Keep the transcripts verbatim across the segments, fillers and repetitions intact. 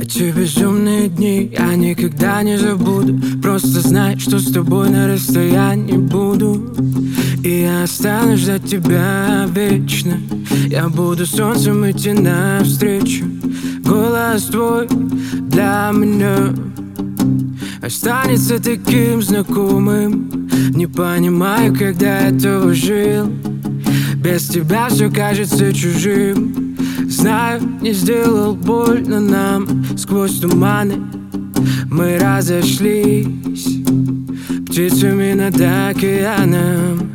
Эти безумные дни я никогда не забуду. Просто знай, что с тобой на расстоянии буду. И я останусь ждать тебя вечно. Я буду солнцем идти навстречу. Голос твой для меня останется таким знакомым. Не понимаю, когда этого жил. Без тебя все кажется чужим. Знаю, не сделал больно нам. Сквозь туманы мы разошлись птицами над океаном.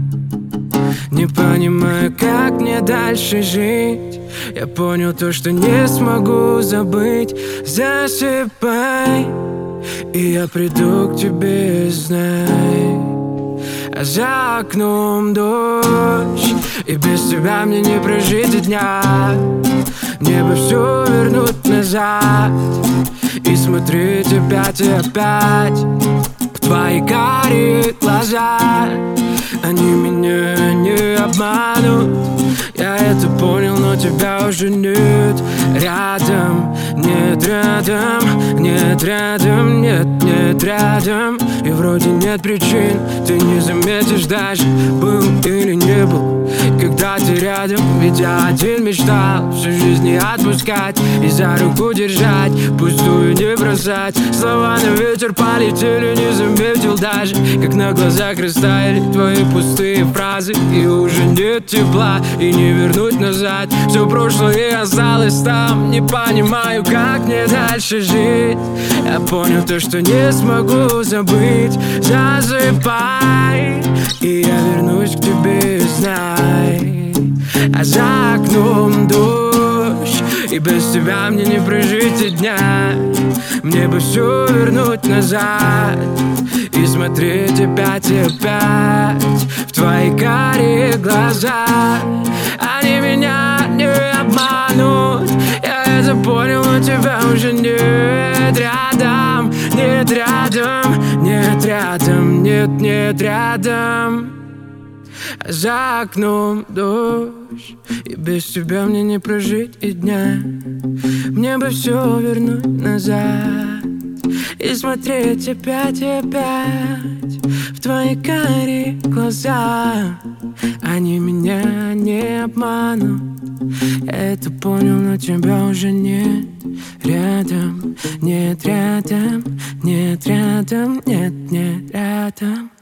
Не понимаю, как мне дальше жить. Я понял то, что не смогу забыть. Засыпай, и я приду к тебе, знай. А за окном дождь, и без тебя мне не прожить и дня. Мне бы все вернуть назад и смотреть опять и опять в твои карие глаза. Они меня не обманут. Я это понял, но тебя уже нет рядом. Нет рядом, нет рядом, нет, нет рядом. И вроде нет причин, ты не заметишь даже, был или не был, когда ты рядом. Ведь я один мечтал всю жизнь не отпускать и за руку держать, пустую не бросать. Слова на ветер полетели, не заметил даже, как на глазах растаяли твои пустые фразы. И уже нет тепла, и не вернуть назад. Все прошлое осталось там. Не понимаю, как мне дальше жить. Я понял то, что не смогу забыть. Засыпай, и я вернусь к тебе, знай. А за окном дождь, и без тебя мне не прожить и дня. Мне бы все вернуть назад и смотреть опять и опять в твои карие глаза. Они меня не обманут. Я это понял, но тебя уже нет рядом. Нет рядом, нет рядом, нет, нет рядом. А за окном дождь, и без тебя мне не прожить и дня. Мне бы все вернуть назад и смотреть опять и опять в твои карие глаза. Они меня не обманут. Я это понял, но тебя уже нет рядом. Нет рядом, нет рядом, нет, нет рядом.